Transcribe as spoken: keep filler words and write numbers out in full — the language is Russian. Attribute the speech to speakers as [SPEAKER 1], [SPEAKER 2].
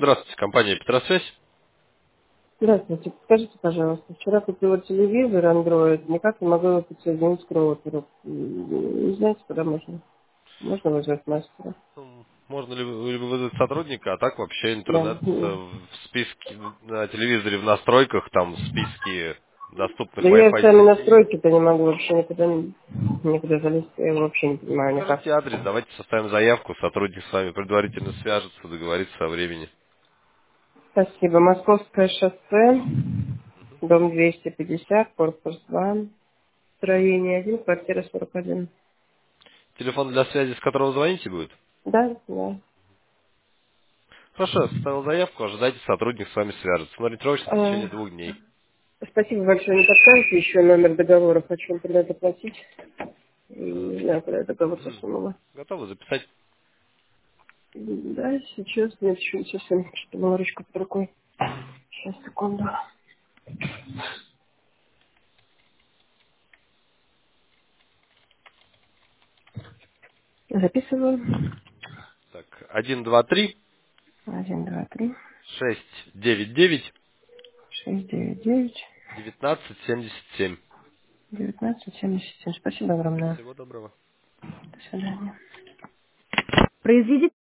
[SPEAKER 1] Здравствуйте, компания Петросвязь.
[SPEAKER 2] Здравствуйте. Скажите, пожалуйста, вчера купила телевизор Android, никак не могу его подсоединить к роутеру. М, Не знаете, куда можно? Можно вызвать мастера?
[SPEAKER 1] М, Можно ли вы- либо вызвать сотрудника, а так вообще
[SPEAKER 2] Да.
[SPEAKER 1] интернет э,
[SPEAKER 2] М.
[SPEAKER 1] в списке на телевизоре в настройках, там списки доступных
[SPEAKER 2] Да я
[SPEAKER 1] Wi-Fi
[SPEAKER 2] сами
[SPEAKER 1] сетей.
[SPEAKER 2] настройки-то не могу вообще никуда, не- никуда залезть, я его вообще не понимаю никак.
[SPEAKER 1] Укажите адрес, давайте составим заявку, сотрудник с вами предварительно свяжется, договорится о времени.
[SPEAKER 2] Спасибо. Московское шоссе, дом двести пятьдесят, корпус два, строение один, квартира сорок один.
[SPEAKER 1] Телефон для связи, с которого звоните, будет?
[SPEAKER 2] Да, да.
[SPEAKER 1] Хорошо, я составил заявку, ожидайте, сотрудник с вами свяжется. Но ориентировочно в
[SPEAKER 2] А,
[SPEAKER 1] течение двух дней.
[SPEAKER 2] спасибо большое. Не подскажете еще номер договора? Хочу тогда заплатить. Не знаю, куда я договор засунула.
[SPEAKER 1] Готовы записать?
[SPEAKER 2] Да, сейчас нет, еще совсем что-то была ручка под рукой. Сейчас, секунду. Записываю.
[SPEAKER 1] Так, один, два, три,
[SPEAKER 2] Один, два, три,
[SPEAKER 1] шесть, девять, девять,
[SPEAKER 2] шесть, девять, девять,
[SPEAKER 1] девятнадцать, семьдесят семь.
[SPEAKER 2] девятнадцать, семьдесят семь. Спасибо огромное.
[SPEAKER 1] Всего доброго.
[SPEAKER 2] До свидания. Произведите